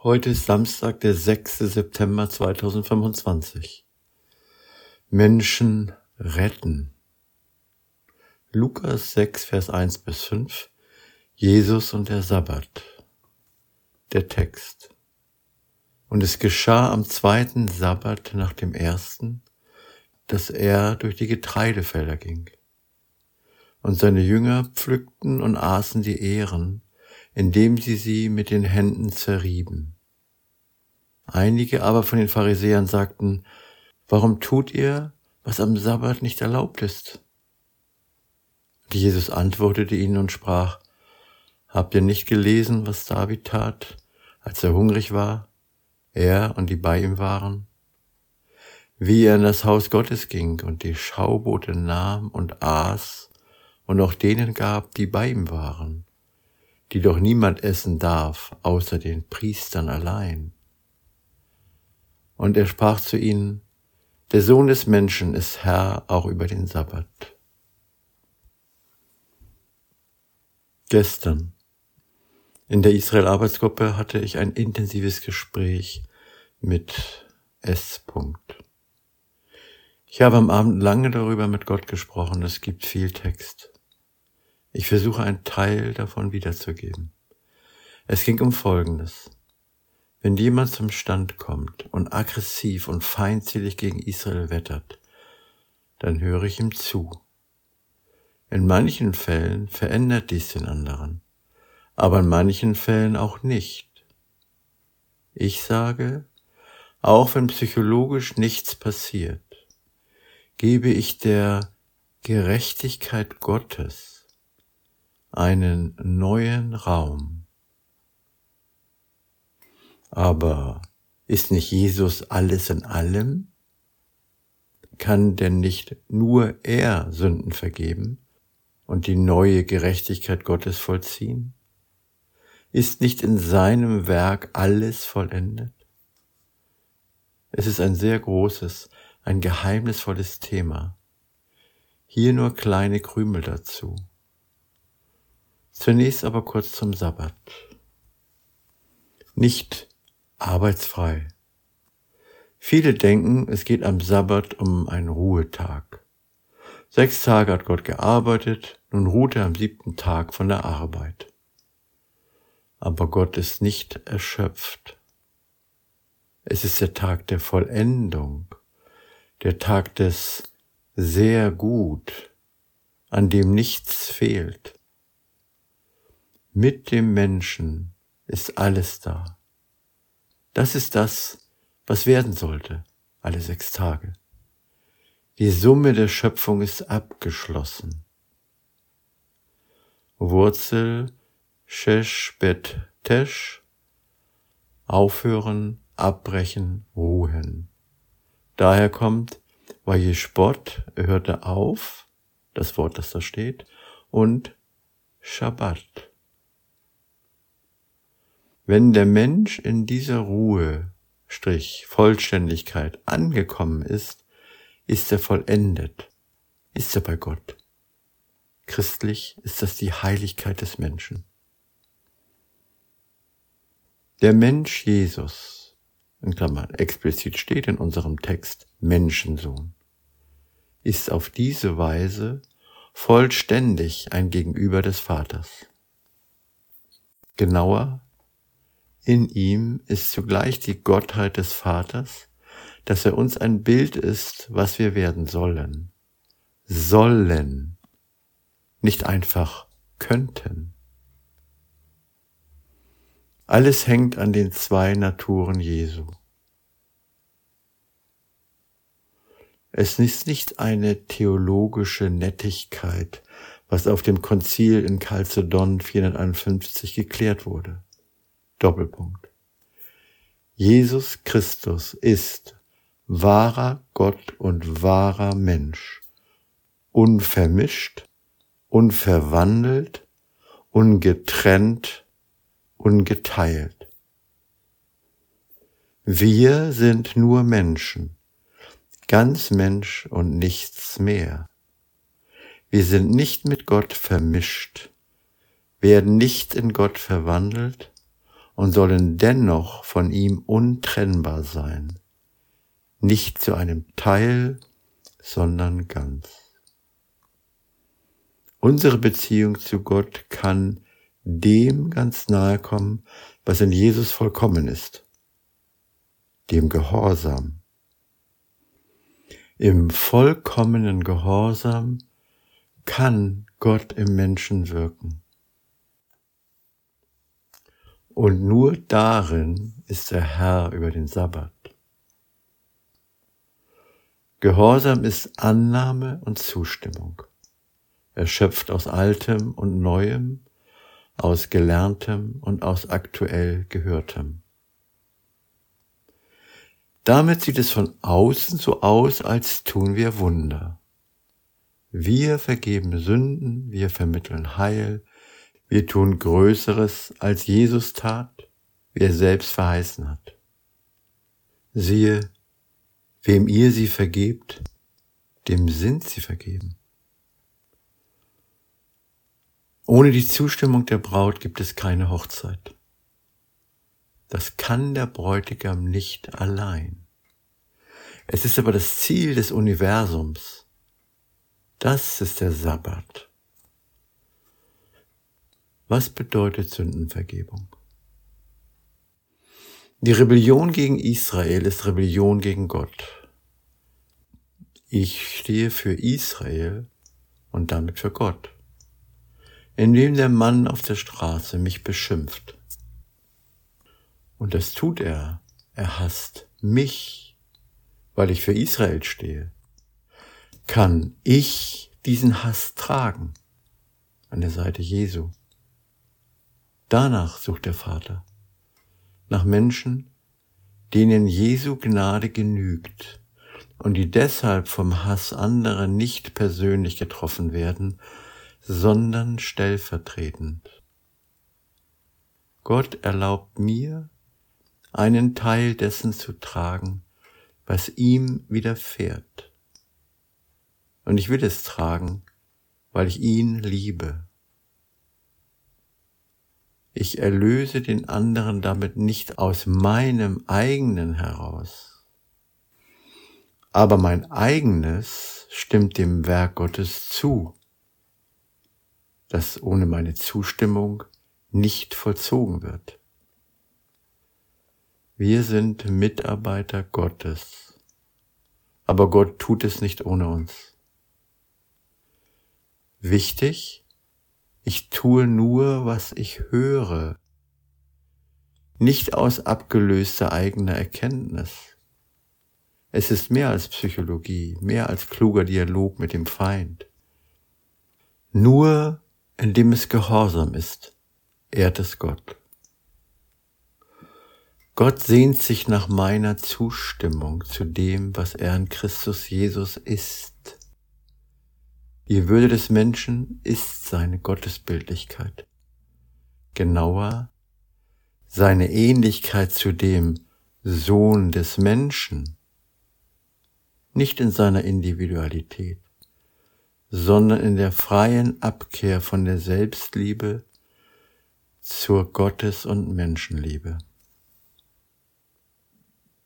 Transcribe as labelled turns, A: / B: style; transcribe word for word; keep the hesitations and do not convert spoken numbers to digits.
A: Heute ist Samstag, der sechste September zweitausendfünfundzwanzig. Menschen retten. Lukas sechs, Vers eins bis fünf. Jesus und der Sabbat. Der Text. Und es geschah am zweiten Sabbat nach dem ersten, dass er durch die Getreidefelder ging. Und seine Jünger pflückten und aßen die Ähren, indem sie sie mit den Händen zerrieben. Einige aber von den Pharisäern sagten: Warum tut ihr, was am Sabbat nicht erlaubt ist? Und Jesus antwortete ihnen und sprach: Habt ihr nicht gelesen, was David tat, als er hungrig war, er und die bei ihm waren? Wie er in das Haus Gottes ging und die Schaubrote nahm und aß und auch denen gab, die bei ihm waren, die doch niemand essen darf, außer den Priestern allein. Und er sprach zu ihnen: Der Sohn des Menschen ist Herr auch über den Sabbat. Gestern in der Israel-Arbeitsgruppe hatte ich ein intensives Gespräch mit S. Ich habe am Abend lange darüber mit Gott gesprochen, es gibt viel Text. Ich versuche einen Teil davon wiederzugeben. Es ging um Folgendes. Wenn jemand zum Stand kommt und aggressiv und feindselig gegen Israel wettert, dann höre ich ihm zu. In manchen Fällen verändert dies den anderen, aber in manchen Fällen auch nicht. Ich sage, auch wenn psychologisch nichts passiert, gebe ich der Gerechtigkeit Gottes einen neuen Raum. Aber ist nicht Jesus alles in allem? Kann denn nicht nur er Sünden vergeben und die neue Gerechtigkeit Gottes vollziehen? Ist nicht in seinem Werk alles vollendet? Es ist ein sehr großes, ein geheimnisvolles Thema. Hier nur kleine Krümel dazu. Zunächst aber kurz zum Sabbat. Nicht arbeitsfrei. Viele denken, es geht am Sabbat um einen Ruhetag. Sechs Tage hat Gott gearbeitet, nun ruht er am siebten Tag von der Arbeit. Aber Gott ist nicht erschöpft. Es ist der Tag der Vollendung, der Tag des sehr gut, an dem nichts fehlt. Mit dem Menschen ist alles da. Das ist das, was werden sollte, alle sechs Tage. Die Summe der Schöpfung ist abgeschlossen. Wurzel Shesh Bet Tesh, aufhören, abbrechen, ruhen. Daher kommt Vayishbot, hörte auf, das Wort, das da steht, und Shabbat. Wenn der Mensch in dieser Ruhe, Strich, Vollständigkeit angekommen ist, ist er vollendet, ist er bei Gott. Christlich ist das die Heiligkeit des Menschen. Der Mensch Jesus, in Klammern explizit steht in unserem Text Menschensohn, ist auf diese Weise vollständig ein Gegenüber des Vaters. Genauer, in ihm ist zugleich die Gottheit des Vaters, dass er uns ein Bild ist, was wir werden sollen. Sollen, nicht einfach könnten. Alles hängt an den zwei Naturen Jesu. Es ist nicht eine theologische Nettigkeit, was auf dem Konzil in Chalcedon vierhunderteinundfünfzig geklärt wurde. Doppelpunkt. Jesus Christus ist wahrer Gott und wahrer Mensch, unvermischt, unverwandelt, ungetrennt, ungeteilt. Wir sind nur Menschen, ganz Mensch und nichts mehr. Wir sind nicht mit Gott vermischt, werden nicht in Gott verwandelt und sollen dennoch von ihm untrennbar sein, nicht zu einem Teil, sondern ganz. Unsere Beziehung zu Gott kann dem ganz nahe kommen, was in Jesus vollkommen ist, dem Gehorsam. Im vollkommenen Gehorsam kann Gott im Menschen wirken. Und nur darin ist er Herr über den Sabbat. Gehorsam ist Annahme und Zustimmung. Er schöpft aus Altem und Neuem, aus Gelerntem und aus aktuell Gehörtem. Damit sieht es von außen so aus, als tun wir Wunder. Wir vergeben Sünden, wir vermitteln Heil, wir tun Größeres, als Jesus tat, wie er selbst verheißen hat. Siehe, wem ihr sie vergebt, dem sind sie vergeben. Ohne die Zustimmung der Braut gibt es keine Hochzeit. Das kann der Bräutigam nicht allein. Es ist aber das Ziel des Universums. Das ist der Sabbat. Was bedeutet Sündenvergebung? Die Rebellion gegen Israel ist Rebellion gegen Gott. Ich stehe für Israel und damit für Gott. Indem der Mann auf der Straße mich beschimpft. Und das tut er. Er hasst mich, weil ich für Israel stehe. Kann ich diesen Hass tragen an der Seite Jesu? Danach sucht der Vater. Nach Menschen, denen Jesu Gnade genügt und die deshalb vom Hass anderer nicht persönlich getroffen werden, sondern stellvertretend. Gott erlaubt mir, einen Teil dessen zu tragen, was ihm widerfährt. Und ich will es tragen, weil ich ihn liebe. Ich erlöse den anderen damit nicht aus meinem eigenen heraus. Aber mein eigenes stimmt dem Werk Gottes zu, das ohne meine Zustimmung nicht vollzogen wird. Wir sind Mitarbeiter Gottes, aber Gott tut es nicht ohne uns. Wichtig, ich tue nur, was ich höre, nicht aus abgelöster eigener Erkenntnis. Es ist mehr als Psychologie, mehr als kluger Dialog mit dem Feind. Nur indem es gehorsam ist, ehrt es Gott. Gott sehnt sich nach meiner Zustimmung zu dem, was er in Christus Jesus ist. Die Würde des Menschen ist seine Gottesbildlichkeit. Genauer, seine Ähnlichkeit zu dem Sohn des Menschen, nicht in seiner Individualität, sondern in der freien Abkehr von der Selbstliebe zur Gottes- und Menschenliebe.